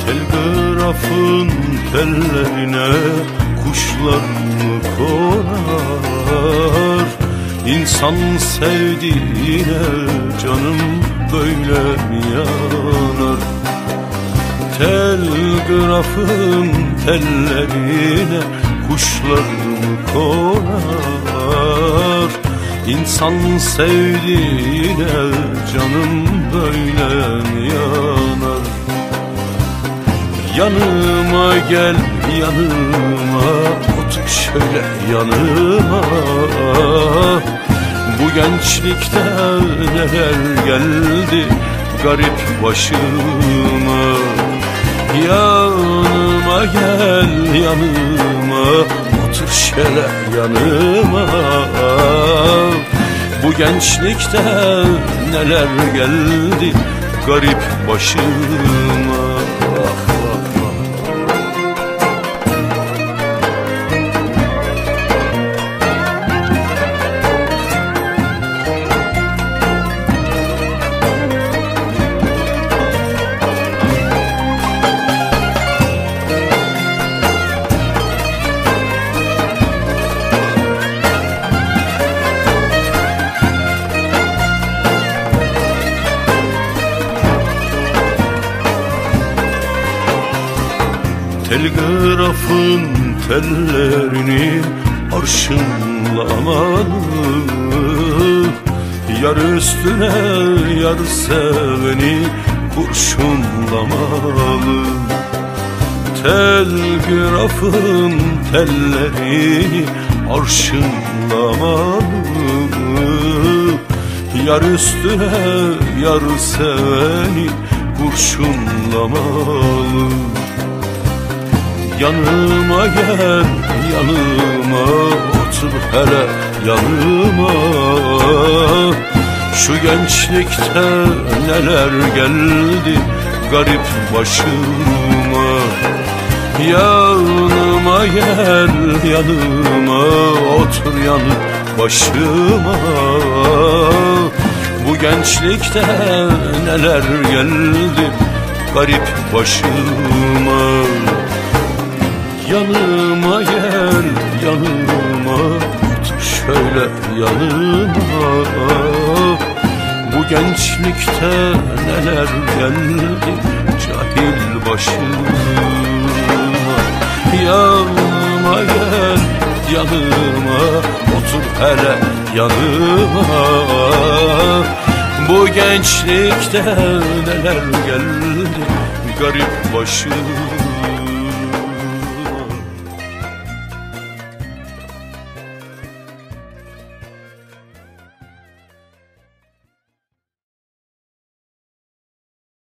Telgrafın tellerine kuşlar mı konar? İnsan sevdiğine canım böyle mi yanar? Telgrafın tellerine kuşlar mı konar? İnsan sevdiğine canım böyle mi yanar? Yanıma gel, yanıma otur şöyle yanıma. Bu gençlikte neler geldi garip başıma. Yanıma gel, yanıma otur şöyle yanıma. Bu gençlikte neler geldi garip başıma. Telgrafın tellerini arşınlamalı, yar üstüne yar seveni kurşunlamalı. Telgrafın tellerini arşınlamalı, yar üstüne yar seveni kurşunlamalı. Yanıma gel, yanıma otur hele yanıma. Şu gençlikte neler geldi garip başıma. Yanıma gel, yanıma otur yanı başıma. Bu gençlikte neler geldi garip başıma. Yanıma gel, yanıma otur şöyle yanıma. Bu gençlikte neler geldi cahil başıma. Yanıma gel, yanıma otur hele yanıma. Bu gençlikte neler geldi garip başıma.